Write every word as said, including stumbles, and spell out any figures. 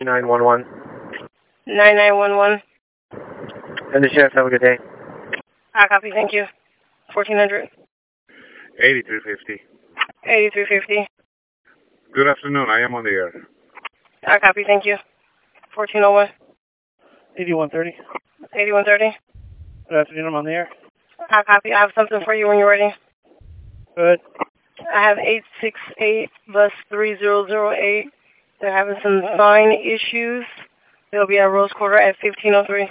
nine one one. nine nine one one. And the sheriff, have a good day. I copy, thank you. fourteen hundred. eighty-three fifty. eighty-three fifty. Good afternoon, I am on the air. I copy, thank you. fourteen oh one. eighty-one thirty. eighty-one thirty. Good afternoon, I'm on the air. I copy, I have something for you when you're ready. Good. I have eight six eight bus three zero zero eight. They're having some sign issues. They'll be at Rose Quarter at fifteen oh three.